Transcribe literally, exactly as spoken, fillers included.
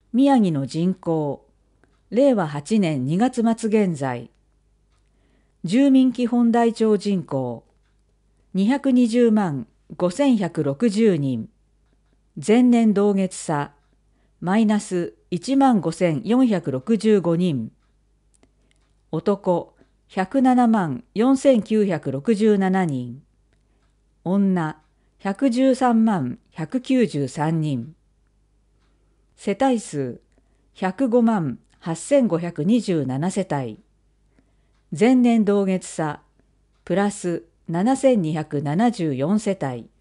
宮城の人口、れいわはちねんにがつ末現在、住民基本台帳人口、にひゃくにじゅうまんごせんひゃくろくじゅうにん、前年同月差、マイナスいちまんごせんよんひゃくろくじゅうごにん、男ひゃくななまんよんせんきゅうひゃくろくじゅうななにん、女ひゃくじゅうさんまんひゃくきゅうじゅうさんにん、世帯数ひゃくごまんはっせんごひゃくにじゅうななせたい、前年同月差プラスななせんにひゃくななじゅうよんせたい、